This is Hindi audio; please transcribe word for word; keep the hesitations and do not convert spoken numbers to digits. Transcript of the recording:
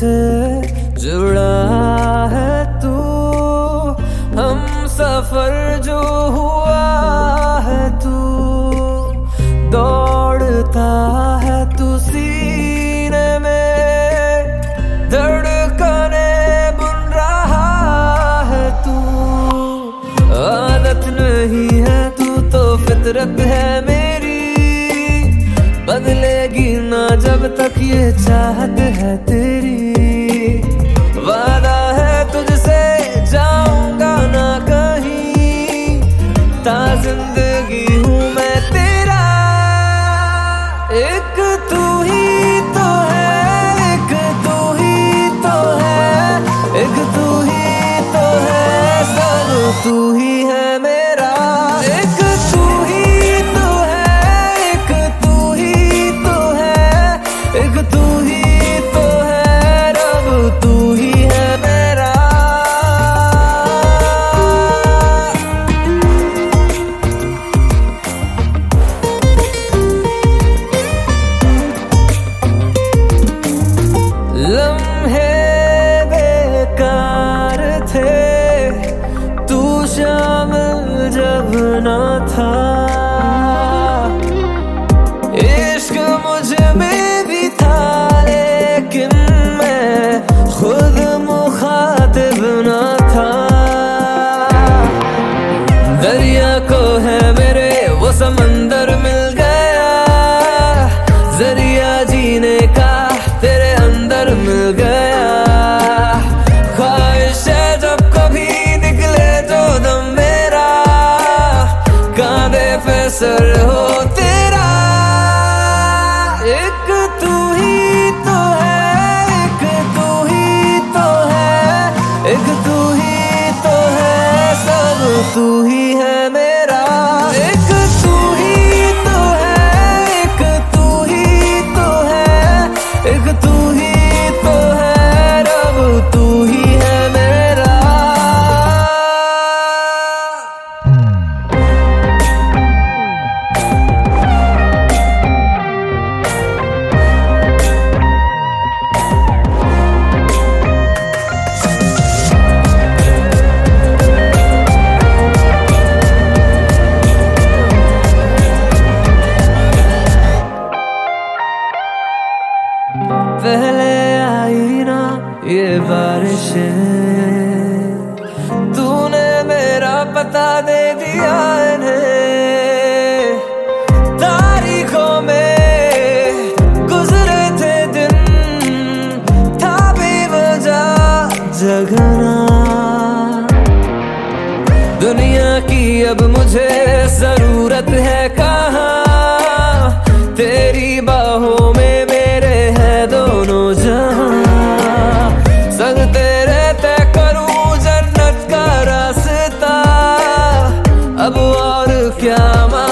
से जुड़ा है तू, हम सफर जो हुआ है तू, दौड़ता है तू सीने में, धड़कने बुन रहा है तू। आदत नहीं है तू तो फितरत है मेरी, बदलेगी ना जब तक ये चाहत है तेरी। वादा है तुझसे जाऊंगा ना कहीं, ता जिंदगी हूँ मैं तेरा। एक तू ही तो है, एक तू ही तो है, एक तू ही तो है, सब तू ही है मेरा। एक तू ही तो है, एक तू ही तो है, एक तू ही तो है, रब तू ही है मेरा। लम्हे बेकार थे तू शामिल जब ना था, इश्क मुझ में भी था लेकिन मैं खुद मुखातिब ना था। दरिया को है मेरे वो समंदर मिल गया, जरिया जीने का तेरे अंदर मिल गया। ख्वाहिश है जब कभी निकले जो दम मेरा, कांधे पे सर हो तेरा। एक तू ही तो है, एक तू ही तो है, एक तू ही तो है, सब तू ही है मेरा। एक तू ही तो है, एक तू ही तो है, एक तू ही तो है, रब तू ही है मेरा। पहले आई ना ये बारिशें, तूने मेरा पता दे दिया इन्हें। तारीखों में गुजरे थे दिन, था बेवजह जगना। दुनिया की अब मुझे जरूरत है कहाँ, तेरी बाहों में मेरे है दोनों जहां। संग तेरे तय करूं जन्नत का रास्ता, अब और क्या मांगूं।